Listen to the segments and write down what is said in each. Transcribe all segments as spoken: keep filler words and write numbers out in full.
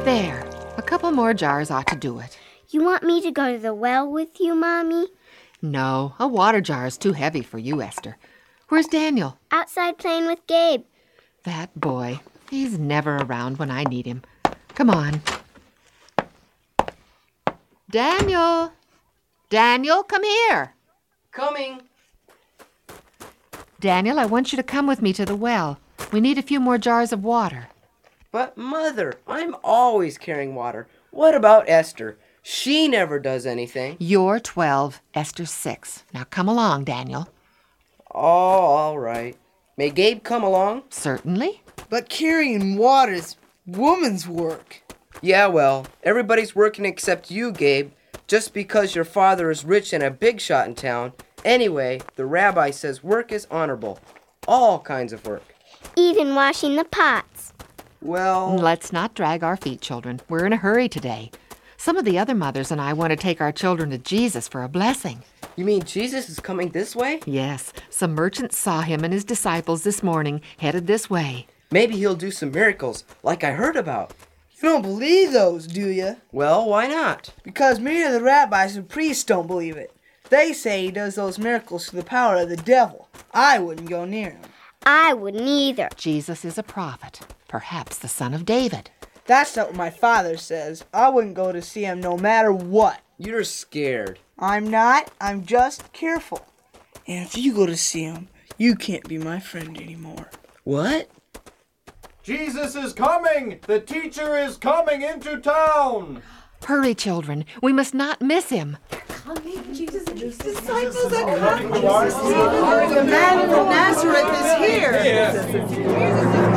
There, a couple more jars ought to do it. You want me to go to the well with you, Mommy? No, a water jar is too heavy for you, Esther. Where's Daniel? Outside playing with Gabe. That boy. He's never around when I need him. Come on. Daniel! Daniel, come here! Coming. Daniel, I want you to come with me to the well. We need a few more jars of water. But, Mother, I'm always carrying water. What about Esther? She never does anything. You're twelve, Esther's six. Now come along, Daniel. Oh, all right. May Gabe come along? Certainly. But carrying water is woman's work. Yeah, well, everybody's working except you, Gabe, just because your father is rich and a big shot in town. Anyway, the rabbi says work is honorable. All kinds of work. Even washing the pots. Well... Let's not drag our feet, children. We're in a hurry today. Some of the other mothers and I want to take our children to Jesus for a blessing. You mean Jesus is coming this way? Yes. Some merchants saw him and his disciples this morning, headed this way. Maybe he'll do some miracles, like I heard about. You don't believe those, do you? Well, why not? Because many of the rabbis and priests don't believe it. They say he does those miracles through the power of the devil. I wouldn't go near him. I wouldn't either. Jesus is a prophet, perhaps the son of David. That's not what my father says. I wouldn't go to see him no matter what. You're scared. I'm not. I'm just careful. And if you go to see him, you can't be my friend anymore. What? Jesus is coming! The teacher is coming into town! Hurry, children. We must not miss him. Jesus' disciples are coming. The man from Nazareth is here.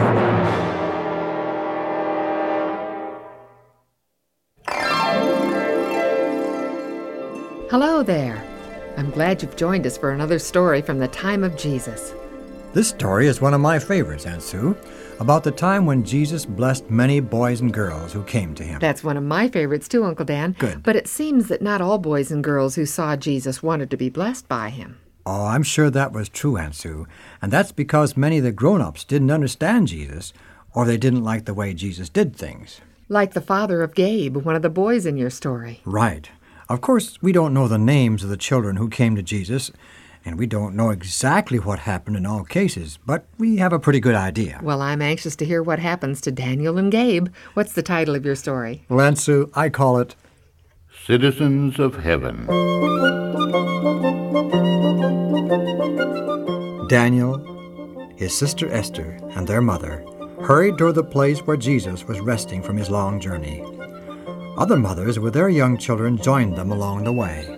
Hello there. I'm glad you've joined us for another story from the time of Jesus. This story is one of my favorites, Aunt Sue, about the time when Jesus blessed many boys and girls who came to him. That's one of my favorites too, Uncle Dan. Good. But it seems that not all boys and girls who saw Jesus wanted to be blessed by him. Oh, I'm sure that was true, Aunt Sue. And that's because many of the grown-ups didn't understand Jesus, or they didn't like the way Jesus did things. Like the father of Gabe, one of the boys in your story. Right. Of course, we don't know the names of the children who came to Jesus, and we don't know exactly what happened in all cases, but we have a pretty good idea. Well, I'm anxious to hear what happens to Daniel and Gabe. What's the title of your story? Well, Aunt Sue, I call it Citizens of Heaven. Daniel, his sister Esther, and their mother hurried toward the place where Jesus was resting from his long journey. Other mothers with their young children joined them along the way.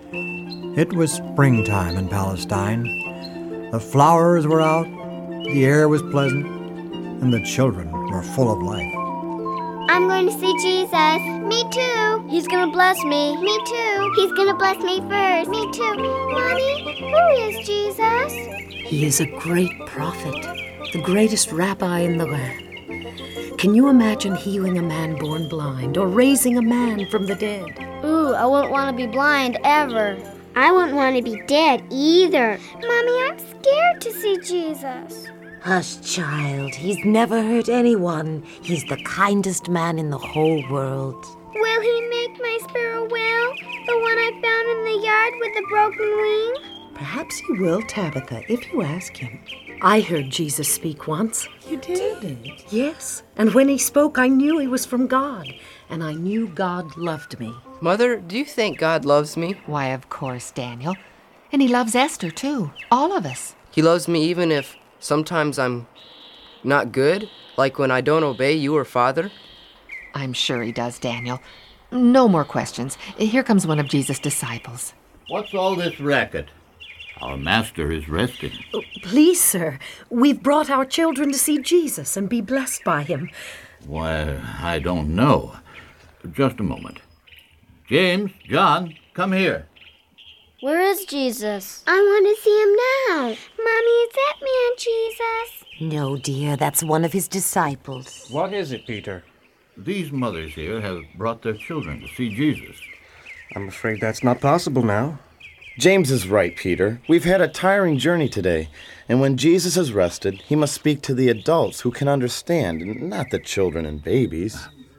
It was springtime in Palestine. The flowers were out, the air was pleasant, and the children were full of life. I'm going to see Jesus. Me too. He's going to bless me. Me too. He's going to bless me first. Me too. Mommy, who is Jesus? He is a great prophet, the greatest rabbi in the land. Can you imagine healing a man born blind or raising a man from the dead? Ooh, I wouldn't want to be blind ever. I wouldn't want to be dead either. Mommy, I'm scared to see Jesus. Hush, child. He's never hurt anyone. He's the kindest man in the whole world. Will he make my sparrow well? The one I found in the yard with the broken wing? Perhaps he will, Tabitha, if you ask him. I heard Jesus speak once. You did? Yes, and when he spoke, I knew he was from God, and I knew God loved me. Mother, do you think God loves me? Why, of course, Daniel. And he loves Esther, too. All of us. He loves me even if sometimes I'm not good, like when I don't obey you or Father? I'm sure he does, Daniel. No more questions. Here comes one of Jesus' disciples. What's all this racket? Our master is resting. Oh, please, sir, we've brought our children to see Jesus and be blessed by him. Why, I don't know. Just a moment. James, John, come here. Where is Jesus? I want to see him now. Mommy, is that man Jesus? No, dear, that's one of his disciples. What is it, Peter? These mothers here have brought their children to see Jesus. I'm afraid that's not possible now. James is right, Peter. We've had a tiring journey today, and when Jesus is rested, he must speak to the adults who can understand, not the children and babies.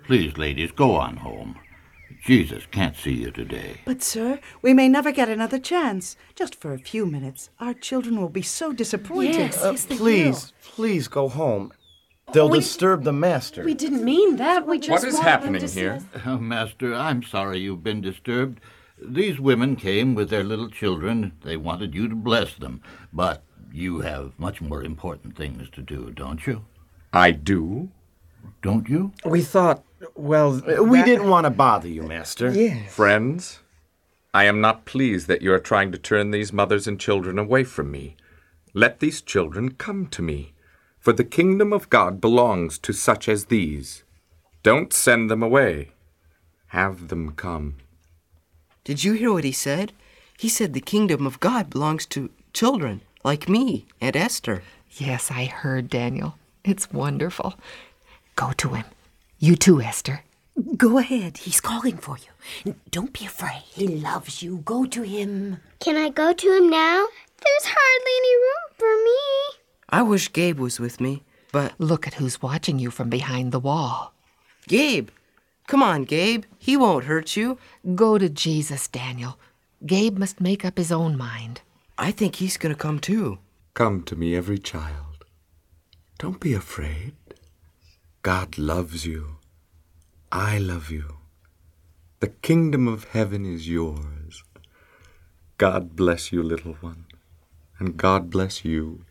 Please, ladies, go on home. Jesus can't see you today. But, sir, we may never get another chance. Just for a few minutes. Our children will be so disappointed. Yes, Uh, yes, they please, please go home. They'll disturb the master. We didn't mean that. We just What is wanted them happening to see here? us. Oh, Master, I'm sorry you've been disturbed. These women came with their little children. They wanted you to bless them. But you have much more important things to do, don't you? I do? Don't you? We thought, well... We that- didn't want to bother you, Master. Yes. Friends, I am not pleased that you are trying to turn these mothers and children away from me. Let these children come to me, for the kingdom of God belongs to such as these. Don't send them away. Have them come. Did you hear what he said? He said the kingdom of God belongs to children like me and Esther. Yes, I heard, Daniel. It's wonderful. Go to him. You too, Esther. Go ahead. He's calling for you. Don't be afraid. He loves you. Go to him. Can I go to him now? There's hardly any room for me. I wish Gabe was with me, but... Look at who's watching you from behind the wall. Gabe! Come on, Gabe. He won't hurt you. Go to Jesus, Daniel. Gabe must make up his own mind. I think he's gonna come too. Come to me, every child. Don't be afraid. God loves you. I love you. The kingdom of heaven is yours. God bless you, little one. And God bless you.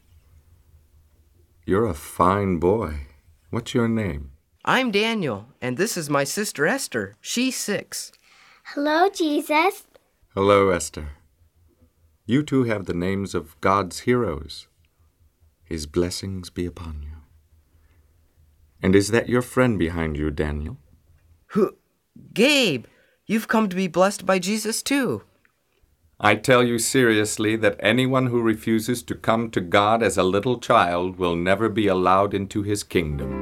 You're a fine boy. What's your name? I'm Daniel, and this is my sister Esther. She's six. Hello, Jesus. Hello, Esther. You two have the names of God's heroes. His blessings be upon you. And is that your friend behind you, Daniel? Who? Gabe! You've come to be blessed by Jesus too. I tell you seriously that anyone who refuses to come to God as a little child will never be allowed into his kingdom.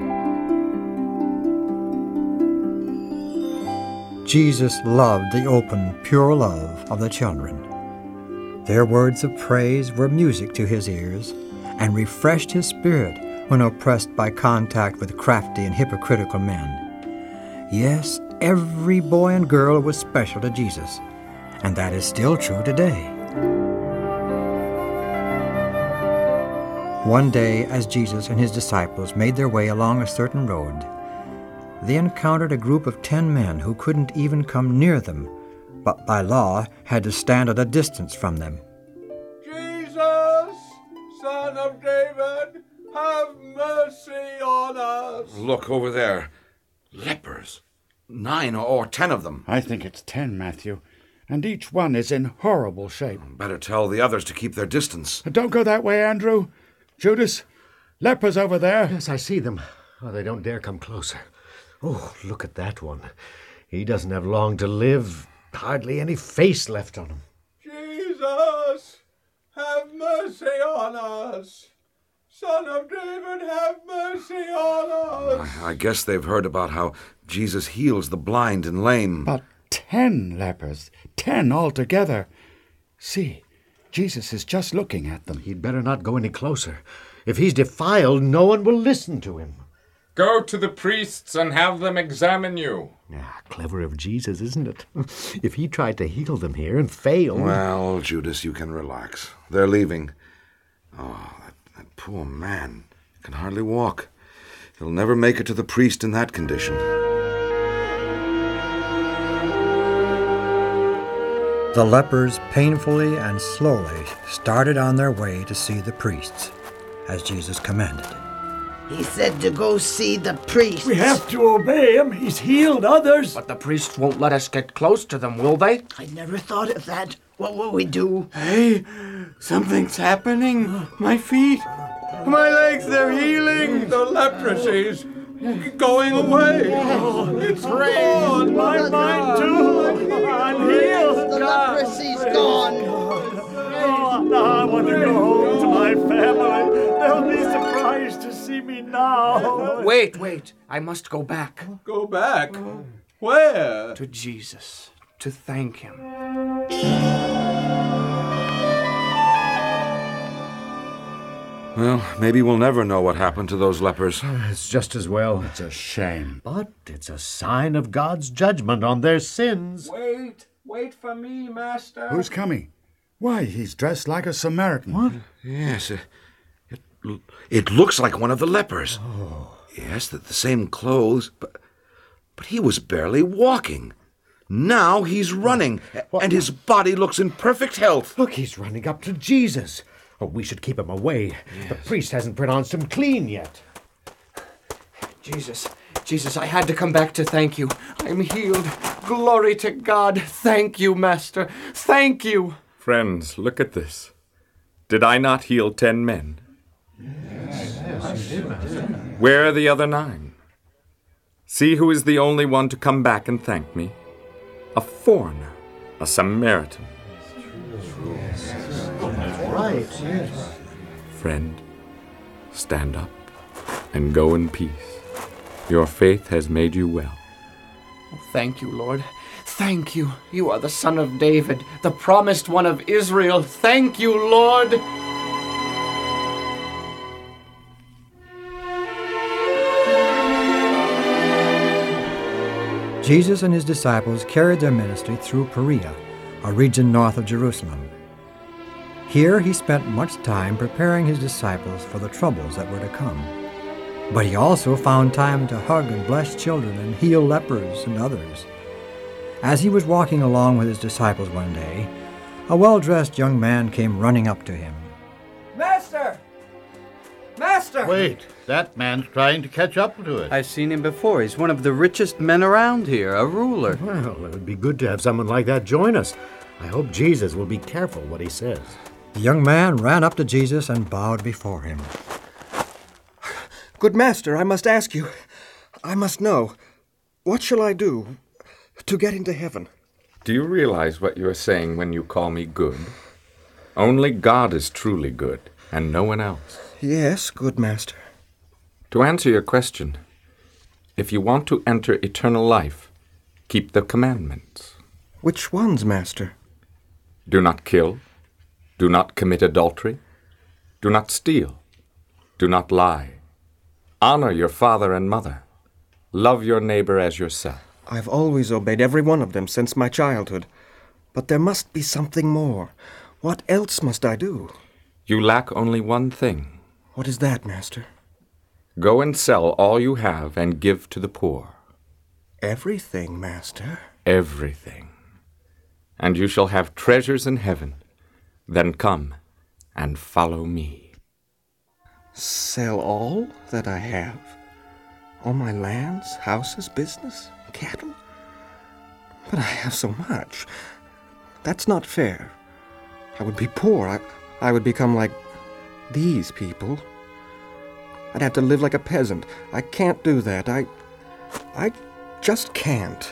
Jesus loved the open, pure love of the children. Their words of praise were music to his ears and refreshed his spirit when oppressed by contact with crafty and hypocritical men. Yes, every boy and girl was special to Jesus, and that is still true today. One day, as Jesus and his disciples made their way along a certain road, they encountered a group of ten men who couldn't even come near them, but by law had to stand at a distance from them. Jesus, Son of David, have mercy on us. Look over there. Lepers. Nine or ten of them. I think it's ten, Matthew. And each one is in horrible shape. Better tell the others to keep their distance. Don't go that way, Andrew. Judas, lepers over there. Yes, I see them. Oh, they don't dare come closer. Oh, look at that one. He doesn't have long to live. Hardly any face left on him. Jesus, have mercy on us. Son of David, have mercy on us. I, I guess they've heard about how Jesus heals the blind and lame. But ten lepers, ten altogether. See, Jesus is just looking at them. He'd better not go any closer. If he's defiled, no one will listen to him. Go to the priests and have them examine you. Ah, clever of Jesus, isn't it? If he tried to heal them here and failed... Well, Judas, you can relax. They're leaving. Oh, that, that poor man. He can hardly walk. He'll never make it to the priest in that condition. The lepers painfully and slowly started on their way to see the priests, as Jesus commanded. He said to go see the priest. We have to obey him. He's healed others. But the priests won't let us get close to them, will they? I never thought of that. What will we do? Hey, something's happening. My feet, my legs, they're healing. The leprosy's going away. It's gone. My mind too. I'm healed. The leprosy's gone. Oh, now I want to go home to my family. They'll be surprised to see me now. Wait, wait. I must go back. Go back? Where? To Jesus, to thank him. Well, maybe we'll never know what happened to those lepers. It's just as well. It's a shame. But it's a sign of God's judgment on their sins. Wait, wait for me, Master. Who's coming? Why, he's dressed like a Samaritan. What? Yes, it, it, it looks like one of the lepers. Oh. Yes, the, the same clothes, but, but he was barely walking. Now he's running, what? And his body looks in perfect health. Look, he's running up to Jesus. Oh, we should keep him away. Yes. The priest hasn't pronounced him clean yet. Jesus, Jesus, I had to come back to thank you. I'm healed. Glory to God. Thank you, Master. Thank you. Friends, look at this. Did I not heal ten men? Yes, yes, you did, Master. Where are the other nine? See who is the only one to come back and thank me. A foreigner, a Samaritan. That's right, yes. Friend, stand up and go in peace. Your faith has made you well. Oh, thank you, Lord. Thank you. You are the Son of David, the promised one of Israel. Thank you, Lord. Jesus and his disciples carried their ministry through Perea, a region north of Jerusalem. Here he spent much time preparing his disciples for the troubles that were to come. But he also found time to hug and bless children and heal lepers and others. As he was walking along with his disciples one day, a well-dressed young man came running up to him. Master! Master! Wait, that man's trying to catch up to us. I've seen him before. He's one of the richest men around here, a ruler. Well, it would be good to have someone like that join us. I hope Jesus will be careful what he says. The young man ran up to Jesus and bowed before him. Good master, I must ask you, I must know, what shall I do to get into heaven? Do you realize what you are saying when you call me good? Only God is truly good, and no one else. Yes, good master. To answer your question, if you want to enter eternal life, keep the commandments. Which ones, master? Do not kill. Do not commit adultery. Do not steal. Do not lie. Honor your father and mother. Love your neighbor as yourself. I've always obeyed every one of them since my childhood. But there must be something more. What else must I do? You lack only one thing. What is that, master? Go and sell all you have and give to the poor. Everything, master? Everything. And you shall have treasures in heaven. Then come and follow me. Sell all that I have? All my lands, houses, business, cattle? But I have so much. That's not fair. I would be poor. I, I would become like these people. I'd have to live like a peasant. I can't do that. I... I just can't.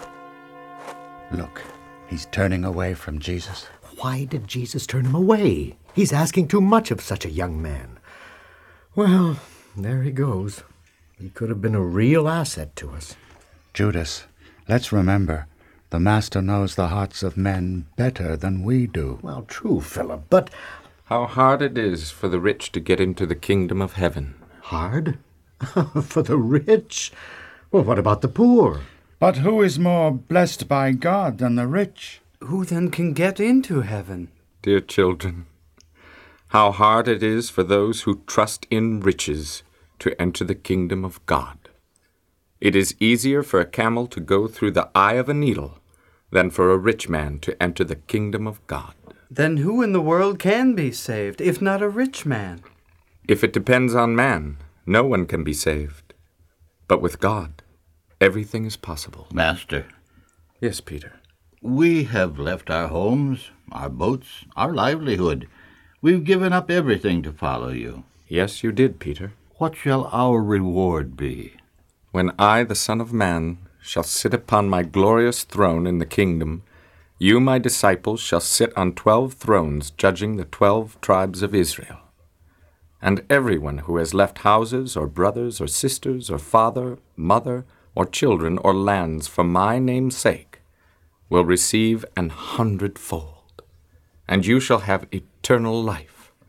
Look, he's turning away from Jesus. Why did Jesus turn him away? He's asking too much of such a young man. Well, there he goes. He could have been a real asset to us. Judas, let's remember, the Master knows the hearts of men better than we do. Well, true, Philip, but... How hard it is for the rich to get into the kingdom of heaven. Hard? For the rich? Well, what about the poor? But who is more blessed by God than the rich? Who then can get into heaven? Dear children, how hard it is for those who trust in riches to enter the kingdom of God. It is easier for a camel to go through the eye of a needle than for a rich man to enter the kingdom of God. Then who in the world can be saved, if not a rich man? If it depends on man, no one can be saved. But with God, everything is possible. Master. Yes, Peter. We have left our homes, our boats, our livelihood. We've given up everything to follow you. Yes, you did, Peter. What shall our reward be? When I, the Son of Man, shall sit upon my glorious throne in the kingdom, you, my disciples, shall sit on twelve thrones, judging the twelve tribes of Israel. And everyone who has left houses, or brothers, or sisters, or father, mother, or children, or lands for my name's sake, will receive an hundredfold. And you shall have eternal life.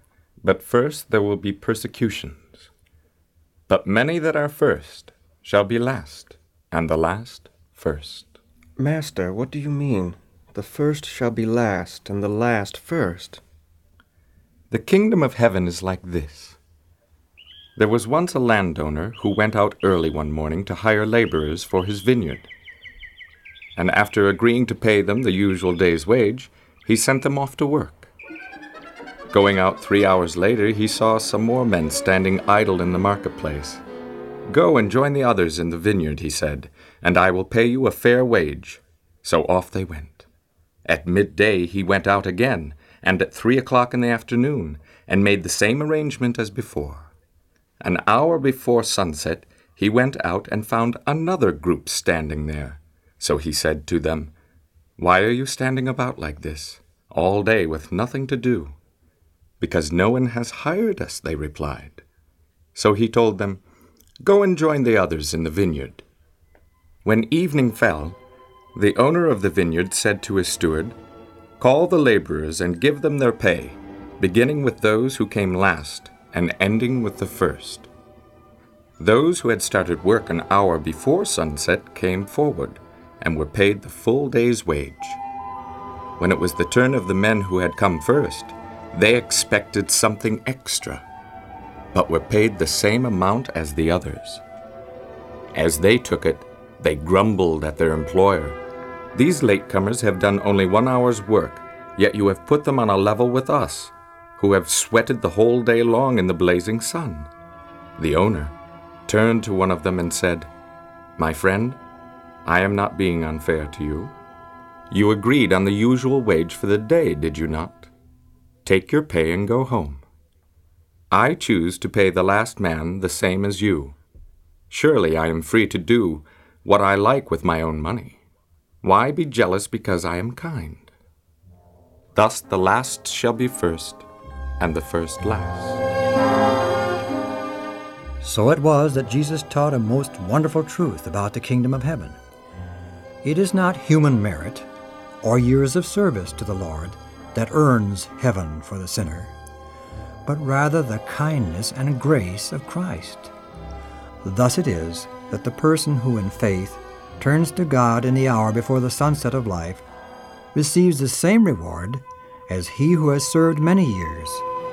But first there will be persecutions. But many that are first shall be last, and the last first. Master, what do you mean? The first shall be last, and the last first. The kingdom of heaven is like this. There was once a landowner who went out early one morning to hire laborers for his vineyard. And after agreeing to pay them the usual day's wage, he sent them off to work. Going out three hours later, he saw some more men standing idle in the marketplace. "Go and join the others in the vineyard," he said, "and I will pay you a fair wage." So off they went. At midday he went out again, and at three o'clock in the afternoon, and made the same arrangement as before. An hour before sunset he went out and found another group standing there. So he said to them, "Why are you standing about like this, all day with nothing to do?" "Because no one has hired us," they replied. So he told them, "Go and join the others in the vineyard." When evening fell, the owner of the vineyard said to his steward, "Call the laborers and give them their pay, beginning with those who came last and ending with the first." Those who had started work an hour before sunset came forward and were paid the full day's wage. When it was the turn of the men who had come first, they expected something extra, but were paid the same amount as the others. As they took it, they grumbled at their employer. "These latecomers have done only one hour's work, yet you have put them on a level with us, who have sweated the whole day long in the blazing sun." The owner turned to one of them and said, "My friend, I am not being unfair to you. You agreed on the usual wage for the day, did you not? Take your pay and go home. I choose to pay the last man the same as you. Surely I am free to do what I like with my own money. Why be jealous because I am kind? Thus the last shall be first, and the first last." So it was that Jesus taught a most wonderful truth about the kingdom of heaven. It is not human merit or years of service to the Lord that earns heaven for the sinner, but rather the kindness and grace of Christ. Thus it is that the person who in faith turns to God in the hour before the sunset of life receives the same reward as he who has served many years.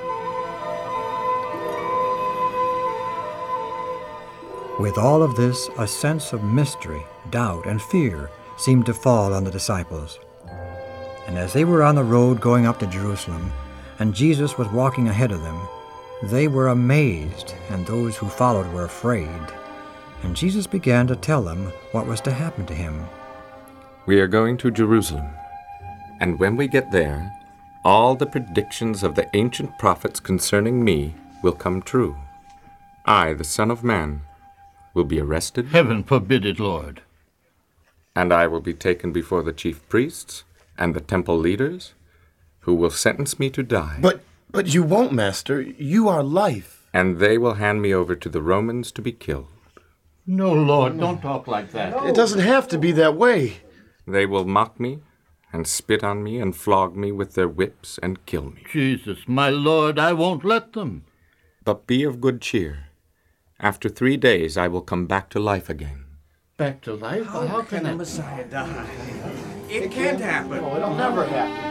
With all of this, a sense of mystery, doubt, and fear seemed to fall on the disciples. And as they were on the road going up to Jerusalem, and Jesus was walking ahead of them, they were amazed, and those who followed were afraid. And Jesus began to tell them what was to happen to him. "We are going to Jerusalem, and when we get there, all the predictions of the ancient prophets concerning me will come true. I, the Son of Man, will be arrested." "Heaven forbid it, Lord." "And I will be taken before the chief priests and the temple leaders, who will sentence me to die." But, but you won't, Master. You are life. "And they will hand me over to the Romans to be killed." "No, Lord, don't talk like that." It doesn't have to be that way. "They will mock me and spit on me and flog me with their whips and kill me." "Jesus, my Lord, I won't let them." "But be of good cheer. After three days I will come back to life again." "Back to life? How, How can can a it Messiah die? It can't happen. No, it'll never happen.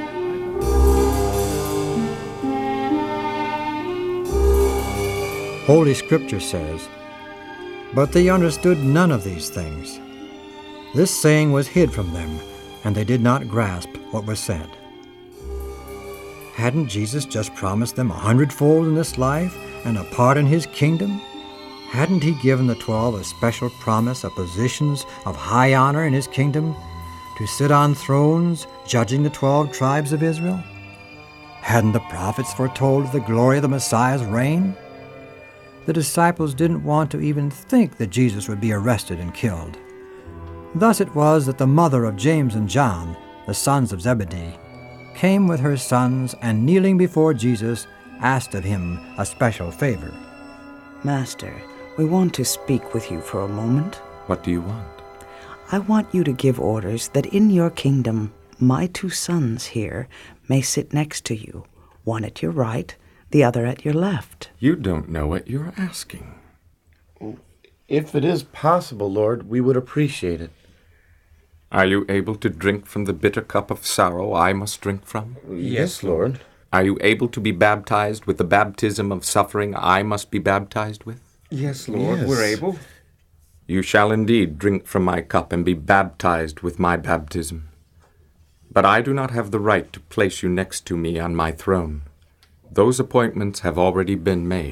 Holy Scripture says, "But they understood none of these things. This saying was hid from them, and they did not grasp what was said." Hadn't Jesus just promised them a hundredfold in this life and a part in his kingdom? Hadn't he given the twelve a special promise of positions of high honor in his kingdom, to sit on thrones judging the twelve tribes of Israel? Hadn't the prophets foretold the glory of the Messiah's reign? The disciples didn't want to even think that Jesus would be arrested and killed. Thus it was that the mother of James and John, the sons of Zebedee, came with her sons and, kneeling before Jesus, asked of him a special favor. Master, we want to speak with you for a moment. "What do you want?" I want you to give orders that in your kingdom my two sons here may sit next to you, one at your right, the other at your left. You don't know what you're asking. If it is possible, Lord, we would appreciate it. Are you able to drink from the bitter cup of sorrow I must drink from? Yes, Lord. Are you able to be baptized with the baptism of suffering I must be baptized with? Yes, Lord, we're able. You shall indeed drink from my cup and be baptized with my baptism. But I do not have the right to place you next to me on my throne. Those appointments have already been made.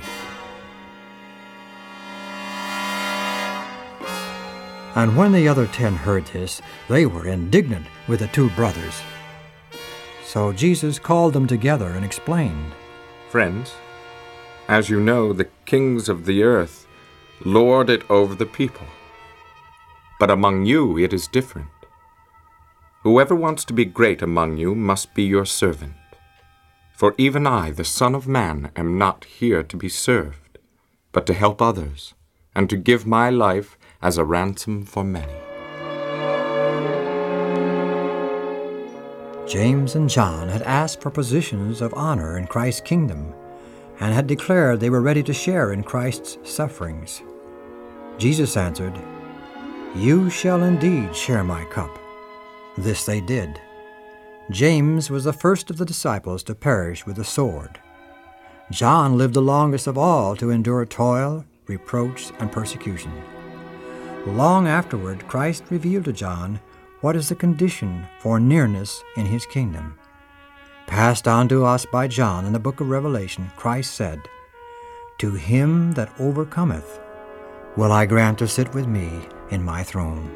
And when the other ten heard this, they were indignant with the two brothers. So Jesus called them together and explained, Friends, as you know, the kings of the earth lord it over the people. But among you it is different. Whoever wants to be great among you must be your servant. For even I, the Son of Man, am not here to be served, but to help others, and to give my life as a ransom for many. James and John had asked for positions of honor in Christ's kingdom, and had declared they were ready to share in Christ's sufferings. Jesus answered, You shall indeed share my cup. This they did. James was the first of the disciples to perish with the sword. John lived the longest of all to endure toil, reproach, and persecution. Long afterward, Christ revealed to John what is the condition for nearness in his kingdom. Passed on to us by John in the book of Revelation, Christ said, To him that overcometh will I grant to sit with me in my throne.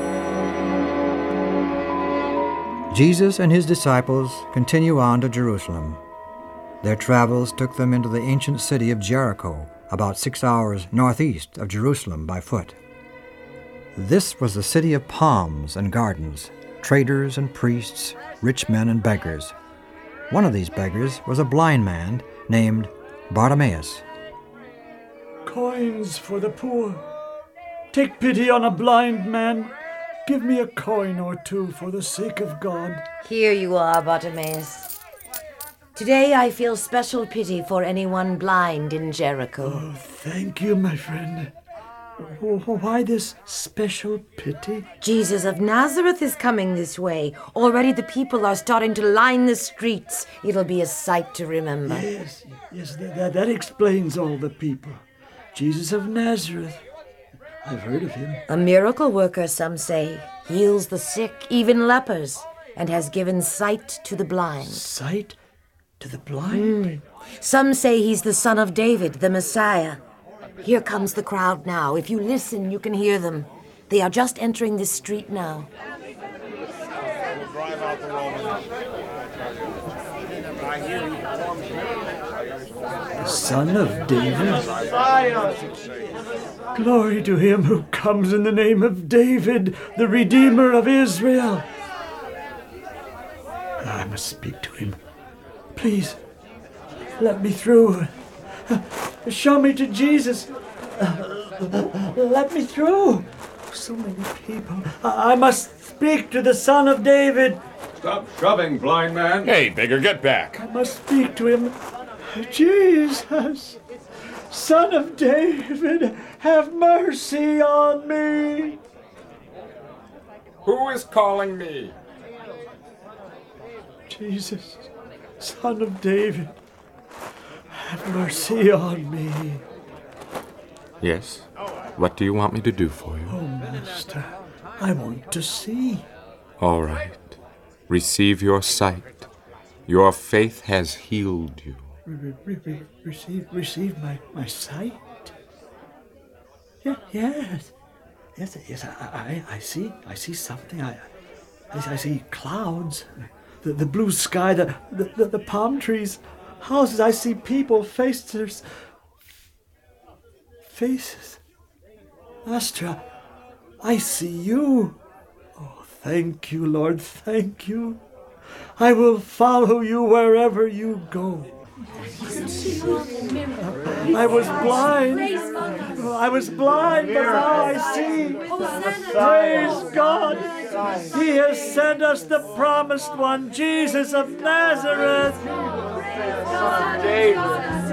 Jesus and his disciples continue on to Jerusalem. Their travels took them into the ancient city of Jericho, about six hours northeast of Jerusalem by foot. This was the city of palms and gardens, traders and priests, rich men and beggars. One of these beggars was a blind man named Bartimaeus. Coins for the poor. Take pity on a blind man. Give me a coin or two for the sake of God. Here you are, Bartimaeus. Today I feel special pity for anyone blind in Jericho. Oh, thank you, my friend. Why this special pity? Jesus of Nazareth is coming this way. Already the people are starting to line the streets. It'll be a sight to remember. Yes, yes, that, that explains all the people. Jesus of Nazareth. I've heard of him. A miracle worker, some say. Heals the sick, even lepers, and has given sight to the blind. Sight to the blind? Mm. Some say he's the son of David, the Messiah. Here comes the crowd now. If you listen, you can hear them. They are just entering this street now. The son of David? Glory to him who comes in the name of David, the Redeemer of Israel. I must speak to him. Please, let me through. Show me to Jesus. Let me through. So many people. I must speak to the Son of David. Stop shoving, blind man. Hey, beggar, get back. I must speak to him. Jesus, Son of David, have mercy on me. Who is calling me? Jesus, Son of David, have mercy on me. Yes? What do you want me to do for you? Oh, Master, I want to see. All right. Receive your sight. Your faith has healed you. Re- re- re- receive, receive my, my sight? Yeah, yes. Yes, yes, I, I, I see, I see something. I, I, I see clouds, the, the blue sky, the, the, the, the palm trees, houses. I see people, faces, faces. Master, I see you. Oh, thank you, Lord, thank you. I will follow you wherever you go. I was blind. I was blind, but now I see. Praise God. He has sent us the promised one, Jesus of Nazareth. David.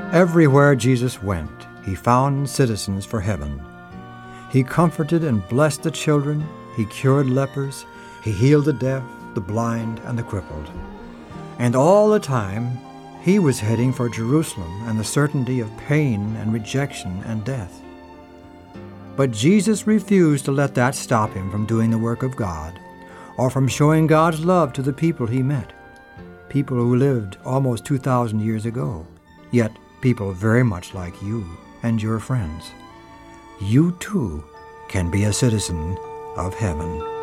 Everywhere Jesus went, he found citizens for heaven. He comforted and blessed the children, he cured lepers, he healed the deaf, the blind, and the crippled. And all the time, he was heading for Jerusalem and the certainty of pain and rejection and death. But Jesus refused to let that stop him from doing the work of God, or from showing God's love to the people he met, people who lived almost two thousand years ago, yet people very much like you and your friends. You too can be a citizen of heaven.